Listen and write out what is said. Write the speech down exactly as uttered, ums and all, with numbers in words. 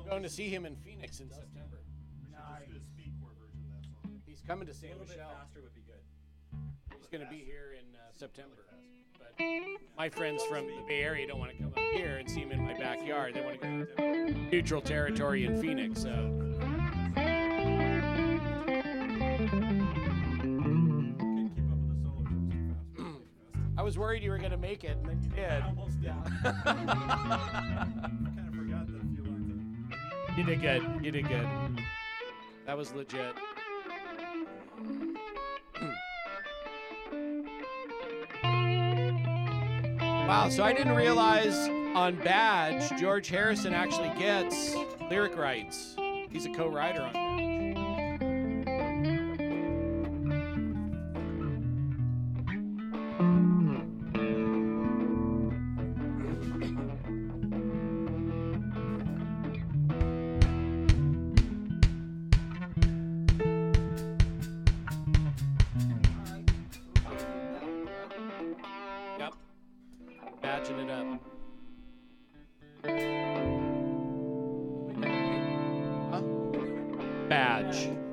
going to see him in Phoenix in September. Nice. He's coming to Saint A little bit Michelle. faster would be good. He's going to be here in uh, September. But my friends from the Bay Area don't want to come up here and see him in my backyard. They want to go to neutral territory in Phoenix. So. I was worried you were going to make it, and then you did. Almost did. kind of forgot that a few lines in. You did good. You did good. That was legit. Wow, so I didn't realize on Badge, George Harrison actually gets lyric rights. He's a co-writer on Badge. Yep. Badging it up. Huh? Badge.